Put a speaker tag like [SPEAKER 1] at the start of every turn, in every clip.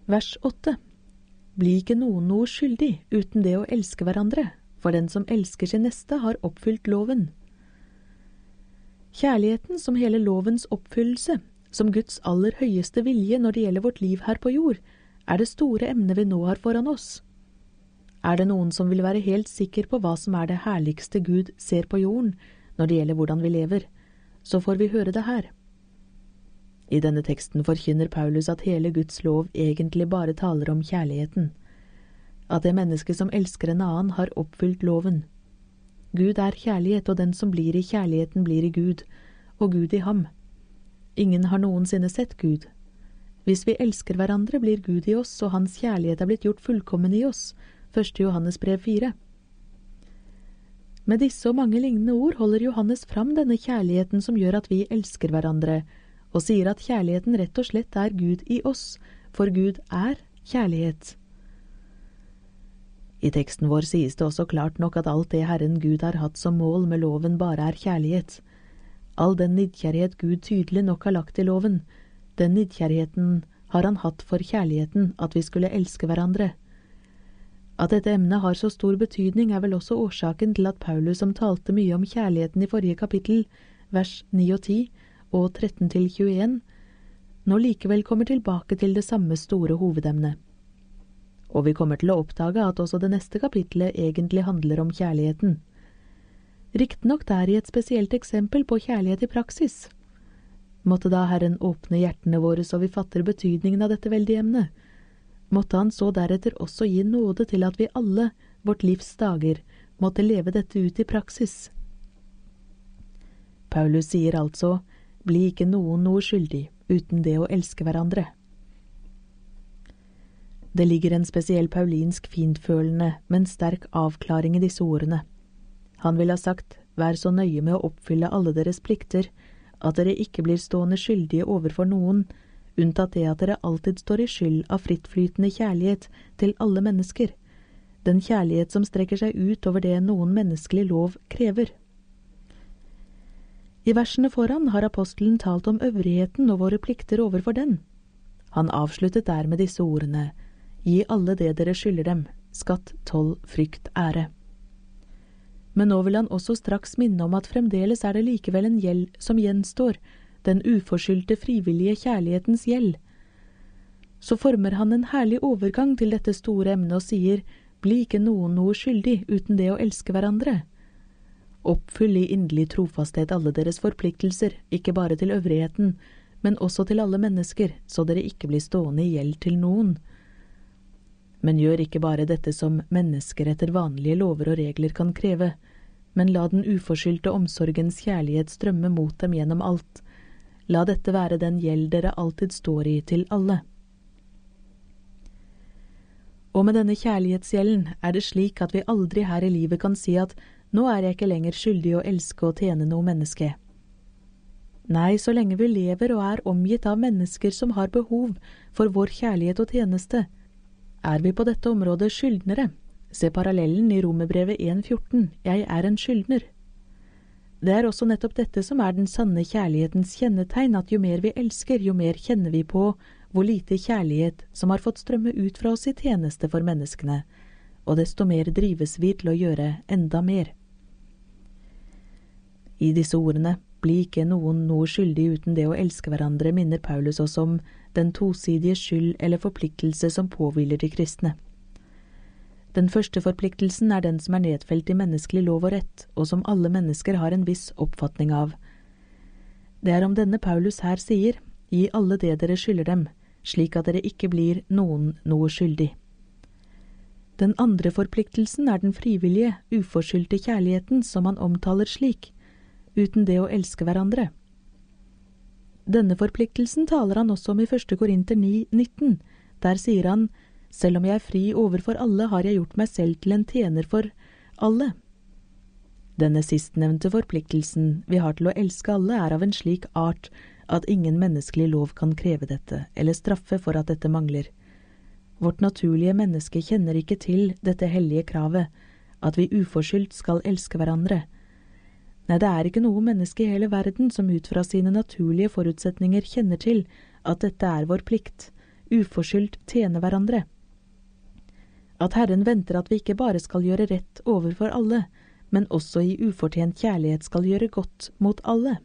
[SPEAKER 1] Vers 8. Bli ikke noen noe skyldig uten det å elske hverandre, for den som elsker sin neste har oppfylt loven. Kjærligheten som hele lovens oppfyllelse, som Guds aller høyeste vilje når det gjelder vårt liv her på jord, er det store emnet vi nå har foran oss. Er det noen som vil være helt sikker på hva som er det herligste Gud ser på jorden når det gjelder hvordan vi lever, så får vi høre det her. I denne teksten forkynner Paulus at hele Guds lov egentlig bare taler om kjærligheten, at det menneske som elsker en annen har oppfylt loven. Gud er kjærlighet, og den som blir i kjærligheten blir i Gud, og Gud i ham. Ingen har noensinne sett Gud. Hvis vi elsker hverandre, blir Gud i oss, og hans kjærlighet er blitt gjort fullkommen i oss. 1. Johannes brev 4. Med disse og mange lignende ord holder Johannes fram denne kjærligheten som gjør at vi elsker hverandre, og sier at kjærligheten rett og slett er Gud i oss, for Gud er kjærlighet. I teksten vår sies det også klart nok at alt det Herren Gud har hatt som mål med loven bare er kjærlighet. All den nidkjærlighet Gud tydelig nok har lagt i loven, den nidkjærligheten har han hatt for kjærligheten, at vi skulle elske hverandre. At dette emnet har så stor betydning er vel også årsaken til at Paulus, som talte mye om kjærligheten i forrige kapittel, vers 9 og 10 og 13-21, nå likevel kommer tilbake til det samme store hovedemnet. Og vi kommer til å oppdage at også det neste kapittelet egentlig handler om kjærligheten. Riktignok der i et spesielt eksempel på kjærlighet i praksis. Måtte da Herren åpne hjertene våre så vi fatter betydningen av dette veldige emnet. Måtte han så deretter også gi nåde til at vi alle, vårt livs dager, måtte leve dette ut i praksis. Paulus sier altså, bli ikke noen noe skyldig uten det å elske hverandre. Det ligger en spesiell paulinsk fintfølende, men sterk avklaring i disse ordene. Han vil ha sagt, vær så nøye med å oppfylle alle deres plikter, at dere ikke blir stående skyldige overfor noen, unntatt det at dere alltid står i skyld av frittflytende kjærlighet til alle mennesker, den kjærlighet som strekker seg ut over det noen menneskelig lov krever. I versene foran har apostelen talt om øvrigheten og våre plikter overfor den. Han avsluttet der med disse ordene, gi alle det dere skylder dem, skatt, toll, frykt, ære. Men nå vil han også straks minne om at fremdeles er det likevel en gjeld som gjenstår, den uforskyldte frivillige kjærlighetens gjeld. Så former han en herlig overgang til dette store emnet og sier, bli ikke noen noe skyldig uten det å elske hverandre. Oppfyll i inderlig trofasthet alle deres forpliktelser, ikke bare til øvrigheten, men også til alle mennesker, så dere ikke blir stående i gjeld til noen. Men gjør ikke bare dette som mennesker etter vanlige lover og regler kan kreve, men la den uforskyldte omsorgens kjærlighet strømme mot dem gjennom alt. La dette være den gjeld dere alltid står i til alle. Og med denne kjærlighetsgjelden er det slik at vi aldri her i livet kan si at nå er jeg ikke lenger skyldig å elske og tjene noe menneske. Nei, så lenge vi lever og er omgitt av mennesker som har behov for vår kjærlighet og tjeneste, er vi på dette området skyldnere. Se parallellen i Romerbrevet 1,14, jeg er en skyldner. Det er også nettopp dette som er den sanne kjærlighetens kjennetegn, at jo mer vi elsker, jo mer kjenner vi på hvor lite kjærlighet som har fått strømme ut fra oss i tjeneste for menneskene, og desto mer drives vi til å gjøre enda mer. I disse ordene, bli ikke noen noe skyldig uten det å elske hverandre, minner Paulus oss om den tosidige skyld eller forpliktelse som påhviler de kristne. Den første forpliktelsen er den som er nedfelt i menneskelig lov og rett, og som alle mennesker har en viss oppfatning av. Det er om denne Paulus her sier, gi alle det dere skylder dem, slik at dere ikke blir noen noe skyldig. Den andre forpliktelsen er den frivillige, uforskyldte kjærligheten som han omtaler slik, uten det å elske hverandre. Denne forpliktelsen taler han også om i 1. Korinter 9,19. Der sier han, selv om jeg er fri overfor alle, har jeg gjort meg selv til en tjener for alle. Denne sistnevnte forpliktelsen vi har til å elske alle er av en slik art at ingen menneskelig lov kan kreve dette, eller straffe for at dette mangler. Vårt naturlige menneske kjenner ikke til dette hellige kravet, at vi uforskyldt skal elske hverandre. Nei, det er ikke noe menneske i hele verden som ut fra sine naturlige forutsetninger kjenner til at dette er vår plikt, uforskyldt tjene hverandre. At Herren venter at vi ikke bare skal gjøre rett overfor alle, men også i ufortjent kjærlighet skal gjøre godt mot alle.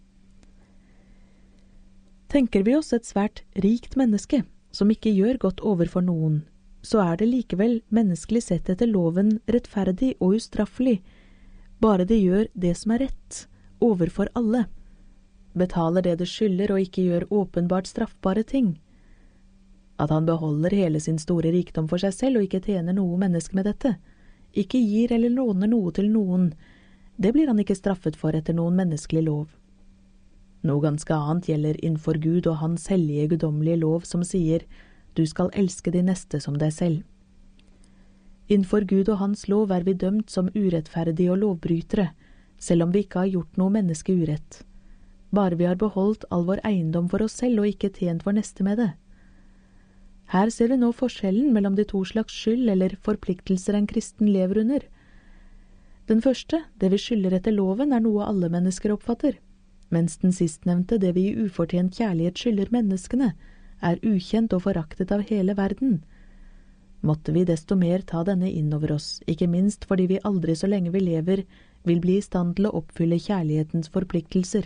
[SPEAKER 1] Tenker vi oss et svært rikt menneske, som ikke gjør godt overfor noen, så det likevel menneskelig sett etter loven rettferdig og ustraffelig, bare det gjør det som rett, overfor alle, betaler det skylder og ikke gjør åpenbart straffbare ting. At han beholder hele sin store rikdom for seg selv og ikke tjener noe menneske med dette, ikke gir eller låner noe til noen, det blir han ikke straffet for etter noen menneskelig lov. Noe ganske annet gjelder innenfor Gud og hans hellige guddommelige lov som sier, du skal elske de neste som deg selv. Innenfor Gud og hans lov vi dømt som urettferdige og lovbrytere, selv om vi ikke har gjort noe menneske urett. Bare vi har beholdt all vår eiendom for oss selv og ikke tjent vår neste med det. Her ser vi nå forskjellen mellom de to slags skyld eller forpliktelser en kristen lever under. Den første, det vi skylder etter loven, noe alle mennesker oppfatter, mens den sistnevnte, det vi i ufortjent kjærlighet skylder menneskene, ukjent og foraktet av hele verden. Måtte vi desto mer ta denne innover oss, ikke minst fordi vi aldri så lenge vi lever vil bli i stand til å oppfylle kjærlighetens forpliktelser.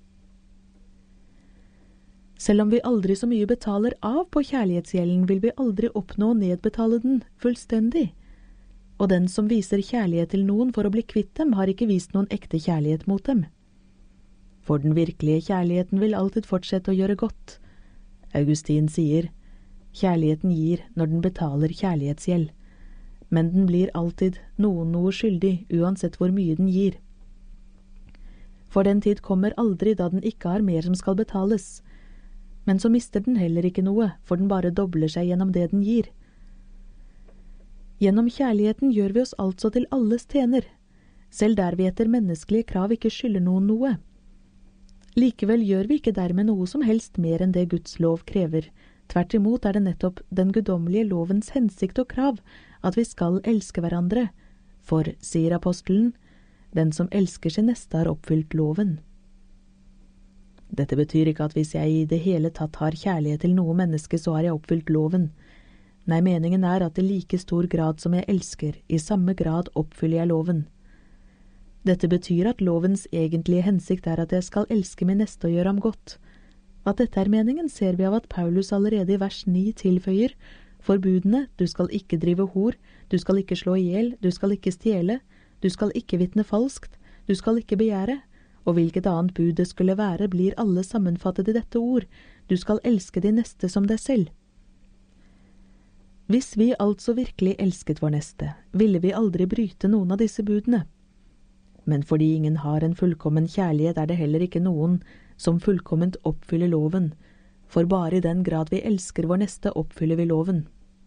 [SPEAKER 1] Selv om vi aldri så mye betaler av på kjærlighetsgjelden, vil vi aldri oppnå å nedbetale den fullstendig. Og den som viser kjærlighet til noen for å bli kvitt dem, har ikke vist noen ekte kjærlighet mot dem. For den virkelige kjærligheten vil alltid fortsette å gjøre godt. Augustin sier, kjærligheten gir når den betaler kjærlighetsgjeld, men den blir alltid noe skyldig, uansett hvor mye den gir. For den tid kommer aldri da den ikke har mer som skal betales, men så mister den heller ikke noe, for den bare dobler seg gjennom det den gir. Gjennom kjærligheten gjør vi oss altså til alles tjener, selv der vi etter menneskelige krav ikke skylder noen noe. Likevel gjør vi ikke dermed noe som helst mer enn det Guds lov krever. Tvert imot det nettopp den guddommelige lovens hensikt og krav at vi skal elske hverandre. For, sier apostelen, den som elsker sin neste har oppfylt loven. Dette betyr ikke at hvis jeg i det hele tatt har kjærlighet til noe menneske, så har jeg oppfylt loven. Nei, meningen at i like stor grad som jeg elsker, i samme grad oppfyller jeg loven. Dette betyr at lovens egentlige hensikt at jeg skal elske min neste og gjøre ham godt. At dette meningen ser vi av at Paulus allerede i vers 9 tilføyer forbudene, du skal ikke drive hor, du skal ikke slå ihjel, du skal ikke stjele, du skal ikke vitne falskt, du skal ikke begjære, og hvilket annet bud det skulle være, blir alle sammenfattet i dette ord, du skal elske de neste som deg selv. Hvis vi altså virkelig elsket vår neste, ville vi aldri bryte noen av disse budene. Men fordi ingen har en fullkommen kjærlighet, det heller ikke noen som fullkomment oppfyller loven, for bare i den grad vi elsker vår neste oppfyller vi loven.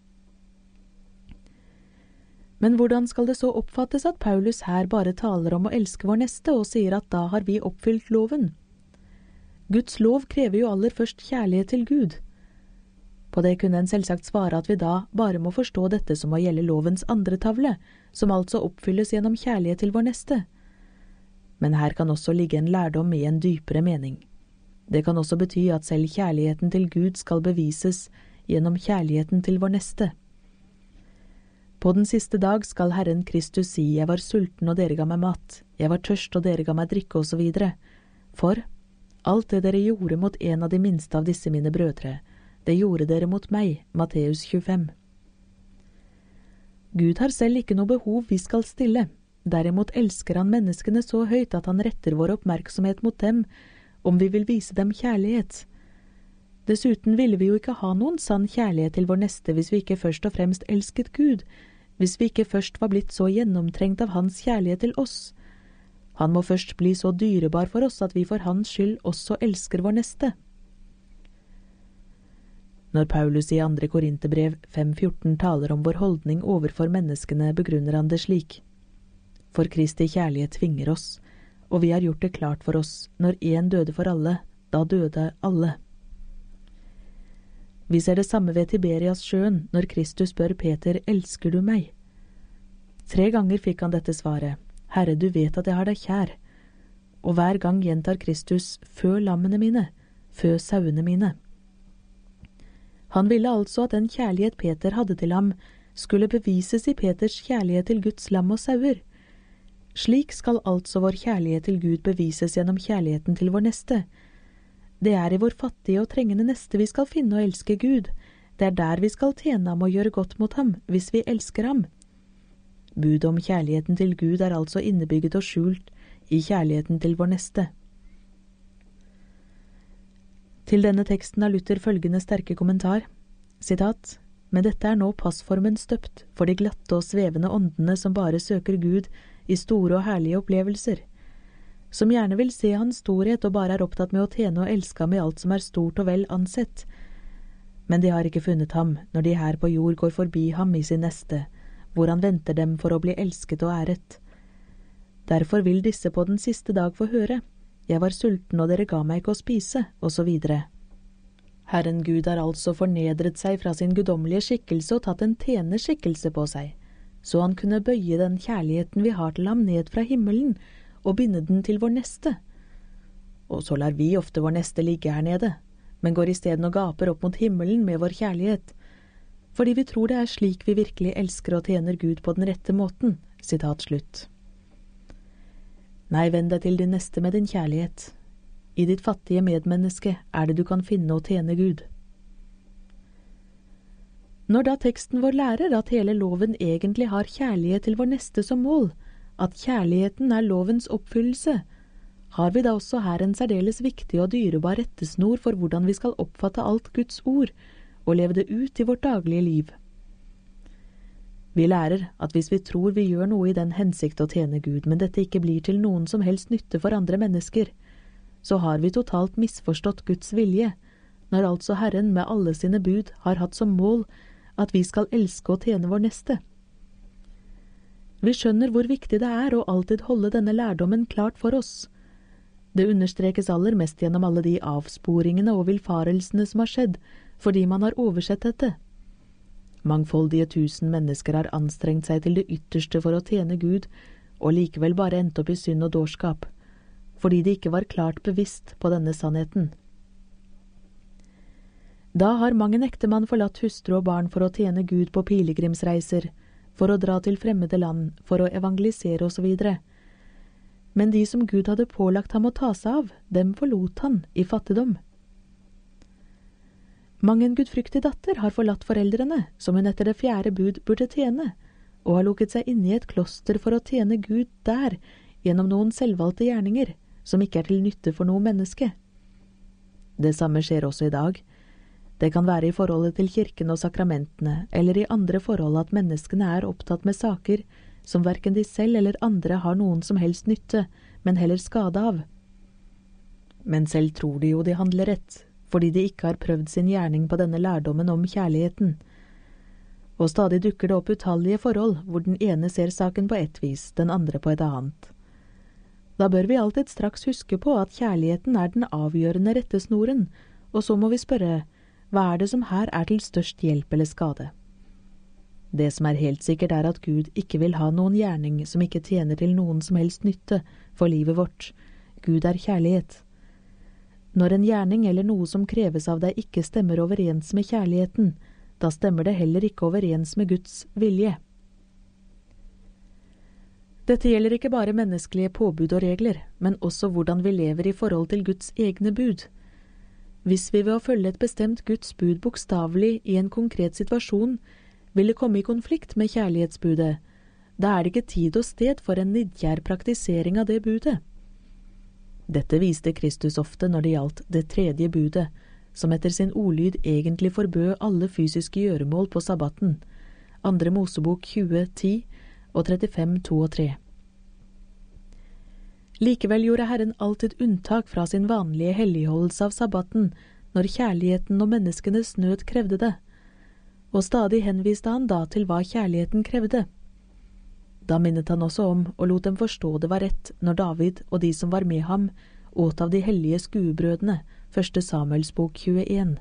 [SPEAKER 1] Men hvordan skal det så oppfattes at Paulus her bare taler om å elske vår neste og sier at da har vi oppfylt loven? Guds lov krever jo aller først kjærlighet til Gud. På det kunne en selvsagt svare at vi da bare må forstå dette som å gjelde lovens andre tavle, som altså oppfylles gjennom kjærlighet til vår neste. Men her kan også ligge en lærdom i en dypere mening. Det kan også bety at selv kjærligheten til Gud skal bevises gjennom kjærligheten til vår neste. På den siste dag skal Herren Kristus si, jeg var sulten og dere ga meg mat, jeg var tørst og dere ga meg drikke og så videre. For alt det dere gjorde mot en av de minste av disse mine brødre, det gjorde dere mot meg, Matteus 25. Gud har selv ikke noe behov vi skal stille. Derimot elsker han menneskene så høyt at han retter vår oppmerksomhet mot dem, om vi vil vise dem kjærlighet. Dessuten ville vi jo ikke ha noen sann kjærlighet til vår neste hvis vi ikke først og fremst elsket Gud, hvis vi ikke først var blitt så gjennomtrengt av hans kjærlighet til oss. Han må først bli så dyrebar for oss at vi for hans skyld også elsker vår neste. Når Paulus i 2. Korinterbrev 5,14 taler om vår holdning overfor menneskene, begrunner han det slik. For Kristi kjærlighet tvinger oss, og vi har gjort det klart for oss, når en døde for alle, da døde alle. Vi ser det samme ved Tiberias sjøen, når Kristus spør Peter, elsker du meg? 3 ganger fikk han dette svaret, Herre, du vet at jeg har deg kjær. Og hver gang gjentar Kristus, fø lammene mine, fø sauene mine. Han ville altså at den kjærlighet Peter hadde til ham, skulle bevises i Peters kjærlighet til Guds lam og sauer. Slik skal altså vår kjærlighet til Gud bevises gjennom kjærligheten til vår neste. Det er i vår fattige og trengende neste vi skal finne og elske Gud. Det er der vi skal tjene ham og gjøre godt mot ham, hvis vi elsker ham. Budet om kjærligheten til Gud er altså innebygget og skjult i kjærligheten til vår neste. Til denne teksten har Luther følgende sterke kommentar, sitat, «Men dette er nå passformen støpt for de glatte og svevende åndene som bare søker Gud i store og herlige opplevelser, som gjerne vil se hans storhet og bare er opptatt med å tjene og elske ham i alt som er stort og vel ansett. Men de har ikke funnet ham når de her på jord går forbi ham i sin neste, hvor han venter dem for å bli elsket og æret. Derfor vil disse på den siste dag få høre, jeg var sulten og dere ga meg ikke å spise, og så videre. Herren Gud har altså fornedret seg fra sin guddommelige skikkelse og tatt en tjenerskikkelse på seg, så han kunne bøye den kjærligheten vi har til ham ned fra himmelen og binde den til vår neste. Og så lar vi ofte vår neste ligge her nede, men går i stedet og gaper opp mot himmelen med vår kjærlighet, fordi vi tror det er slik vi virkelig elsker og tjener Gud på den rette måten, sitat slutt. Nei, vend deg til din neste med din kjærlighet. I ditt fattige medmenneske er det du kan finne og tjene Gud. Når da teksten vår lærer at hele loven egentlig har kjærlighet til vår neste som mål, at kjærligheten er lovens oppfyllelse, har vi da også her en særdeles viktig og dyrebar rettesnor for hvordan vi skal oppfatte alt Guds ord og leve det ut i vårt daglige liv. Vi lærer at hvis vi tror vi gjør noe i den hensikt å tjene Gud, men dette ikke blir til noen som helst nytte for andre mennesker, så har vi totalt misforstått Guds vilje, når altså Herren med alle sine bud har hatt som mål at vi skal elske og tjene vår neste. Vi skjønner hvor viktig det er å alltid holde denne lærdommen klart for oss. Det understrekes aller mest gjennom alle de avsporingene og vilfarelsene som har skjedd, fordi man har oversett dette. Mangfoldige 1000 mennesker har anstrengt seg til det ytterste for å tjene Gud, og likevel bare endt opp i synd og dårskap, fordi de ikke var klart bevisst på denne sannheten. Da har mang en ektemann forlatt hustru og barn for å tjene Gud på pilegrimsreiser, for å dra til fremmede land, for å evangelisere og så videre. Men de som Gud hadde pålagt ham å ta seg av, dem forlot han i fattigdom. Mang en gudfryktig datter har forlatt foreldrene, som hun etter det 4. bud burde tjene, og har lukket seg inne i et kloster for å tjene Gud der, gjennom noen selvvalgte gjerninger, som ikke er til nytte for noe menneske. Det samme skjer også i dag. Det kan være i forholdet til kirken og sakramentene, eller i andre forhold at menneskene er opptatt med saker som hverken de selv eller andre har noen som helst nytte, men heller skade av. Men selv tror de jo de handler rett, fordi de ikke har prøvd sin gjerning på denne lærdommen om kjærligheten. Og stadig dukker det opp utallige forhold, hvor den ene ser saken på ett vis, den andre på et annet. Da bør vi alltid straks huske på at kjærligheten er den avgjørende rettesnoren, og så må vi spørre, hva er det som her er til størst hjelp eller skade? Det som er helt sikkert er at Gud ikke vil ha noen gjerning som ikke tjener til noen som helst nytte for livet vårt. Gud er kjærlighet. Når en gjerning eller noe som kreves av deg ikke stemmer overens med kjærligheten, da stemmer det heller ikke overens med Guds vilje. Dette gjelder ikke bare menneskelige påbud og regler, men også hvordan vi lever i forhold til Guds egne bud. Hvis vi ved å følge et bestemt Guds bud bokstavelig i en konkret situasjon ville komme i konflikt med kjærlighetsbudet, da er det ikke tid og sted for en nidkjær praktisering av det budet. Dette viste Kristus ofte når det gjaldt det 3. budet, som etter sin ordlyd egentlig forbød alle fysiske gjøremål på sabbaten, 2. Mosebok 20:10 og 35:2 og 3. Likevel gjorde Herren alltid unntak fra sin vanlige helligholdelse av sabbaten når kjærligheten og menneskenes nød krevde det, og stadig henviste han da til hva kjærligheten krevde. Da minnet han også om og lot dem forstå det var rett når David og de som var med ham åt av de hellige skuebrødene, 1. Samuels bok 21.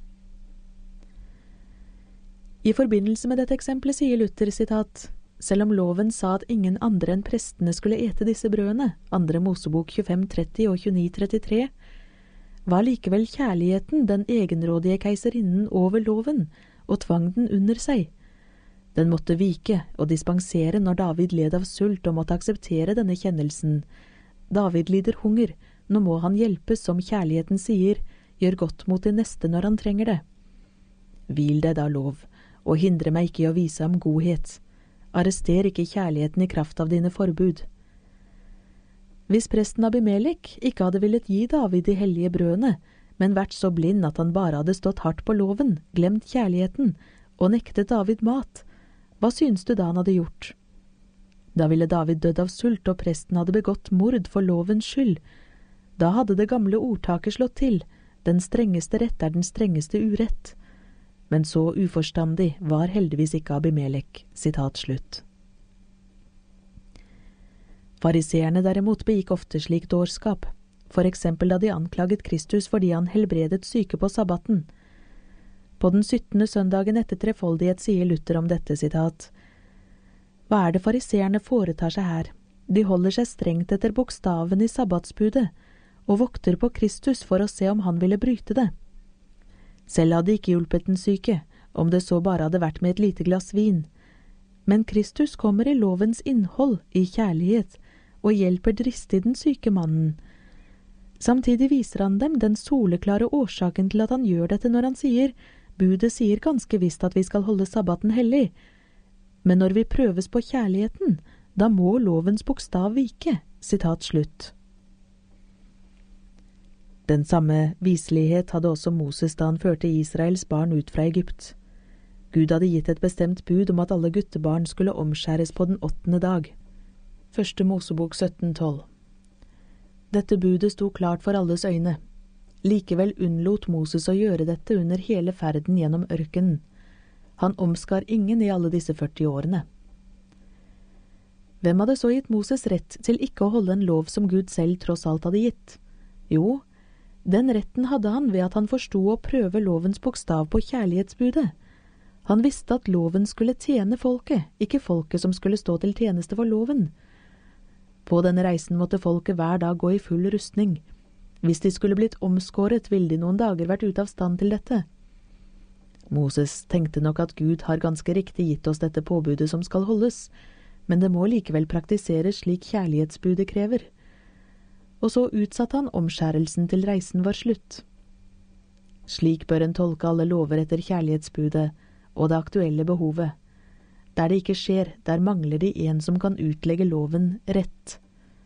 [SPEAKER 1] I forbindelse med dette eksempelet sier Luther, sitat, selv om loven sa at ingen andre enn prestene skulle ete disse brødene, 2. Mosebok 25:30 og 29:33, var likevel kjærligheten den egenrådige keiserinnen over loven, og tvang den under seg. Den måtte vike og dispensere når David led av sult og måtte akseptere denne kjennelsen. David lider hunger, nå må han hjelpes som kjærligheten sier, gjør godt mot din neste når han trenger det. Hvil deg da, lov, og hindre meg ikke i å vise ham godhet. Arrester ikke kjærligheten i kraft av dine forbud. Hvis presten Abimelek ikke hadde villet gi David de hellige brødene, men vært så blind at han bare hadde stått hardt på loven, glemt kjærligheten, og nektet David mat, hva synes du da han hadde gjort? Da ville David dødd av sult, og presten hadde begått mord for lovens skyld. Da hadde det gamle ordtaket slått til, den strengeste rett er den strengeste urett. Men så uforstandig var heldigvis ikke Abimelek. Sitat slutt. Fariseerne derimot begikk ofte slik dårskap, for eksempel da de anklaget Kristus fordi han helbredet syke på sabbaten. På den 17. søndagen etter trefoldighet sier Luther om dette, sitat: Hva er det fariseerne foretar seg her? De holder seg strengt etter bokstaven i sabbatsbudet, og vokter på Kristus for å se om han ville bryte det. Selv hadde ikke hjulpet den syke, om det så bare hadde vært med et lite glass vin. Men Kristus kommer i lovens innhold, i kjærlighet, og hjelper dristig den syke mannen. Samtidig viser han dem den soleklare årsaken til at han gjør dette når han sier, budet sier ganske visst at vi skal holde sabbaten hellig, men når vi prøves på kjærligheten, da må lovens bokstav vike. Sitat slutt. Den samme viselighet hadde også Moses da han førte Israels barn ut fra Egypt. Gud hadde gitt et bestemt bud om at alle guttebarn skulle omskjæres på den 8. dag. 1. Mosebok 17:12. Dette budet sto klart for alles øyne. Likevel unnlot Moses å gjøre dette under hele ferden gjennom ørkenen. Han omskar ingen i alle disse 40 årene. Hvem hadde så gitt Moses rett til ikke å holde en lov som Gud selv tross alt hadde gitt? Jo, den retten hadde han ved at han forsto å prøve lovens bokstav på kjærlighetsbudet. Han visste at loven skulle tjene folket, ikke folket som skulle stå til tjeneste for loven. På denne reisen måtte folket hver dag gå i full rustning. Hvis de skulle blitt omskåret, ville de noen dager vært ute av stand til dette. Moses tenkte nok at Gud har ganske riktig gitt oss dette påbudet som skal holdes, men det må likevel praktiseres slik kjærlighetsbudet krever. Og så utsatte han omskjærelsen til reisen var slutt. Slik bør en tolke alle lover etter kjærlighetsbudet og det aktuelle behovet. Der det ikke skjer, der mangler de en som kan utlegge loven rett.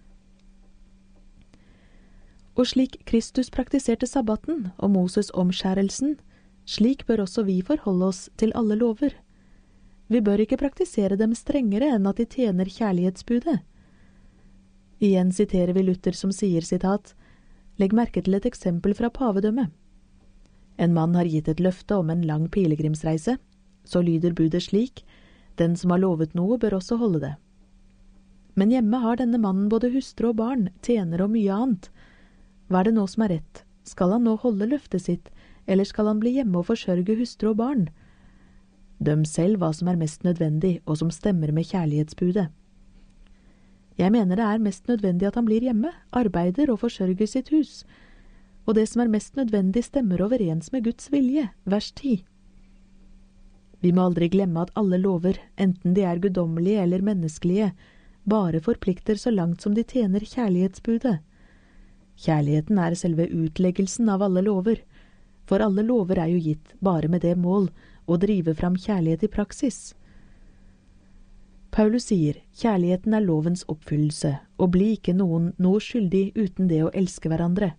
[SPEAKER 1] Og slik Kristus praktiserte sabbaten og Moses omskjærelsen, slik bør også vi forholde oss til alle lover. Vi bør ikke praktisere dem strengere enn at de tjener kjærlighetsbudet. Igjen siterer vi Luther som sier, sitat, «Legg merke til et eksempel fra pavedømmet. En mann har gitt et løfte om en lang pilegrimsreise, så lyder budet slik, den som har lovet noe bør også holde det. Men hjemme har denne mannen både hustru og barn, tjenere og mye annet. Hva er det nå som er rett? Skal han nå holde løftet sitt, eller skal han bli hjemme og forsørge hustru og barn? Døm selv hva som er mest nødvendig, og som stemmer med kjærlighetsbudet. Jeg mener det er mest nødvendig at han blir hjemme, arbeider og forsørger sitt hus. Og det som er mest nødvendig stemmer overens med Guds vilje, vers 10. Vi må aldri glemme at alle lover, enten de er guddommelige eller menneskelige, bare forplikter så langt som de tjener kjærlighetsbudet. Kjærligheten er selve utleggelsen av alle lover, for alle lover er jo gitt bare med det mål å drive fram kjærlighet i praksis. Paulus sier, kjærligheten er lovens oppfyllelse, og bli ikke noe skyldig uten det å elske hverandre.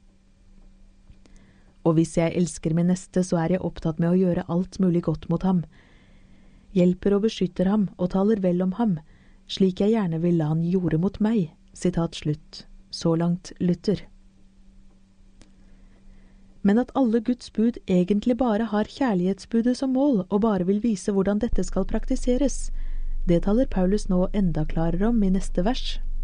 [SPEAKER 1] Og hvis jeg elsker min neste, så er jeg opptatt med å gjøre alt mulig godt mot ham. Hjelper og beskytter ham og taler vel om ham, slik jeg gjerne vil la han gjorde mot meg. Sitat slutt. Så langt Luther. Men at alle Guds bud egentlig bare har kjærlighetsbudet som mål, og bare vil vise hvordan dette skal praktiseres, det taler Paulus nå enda klarere om i neste vers.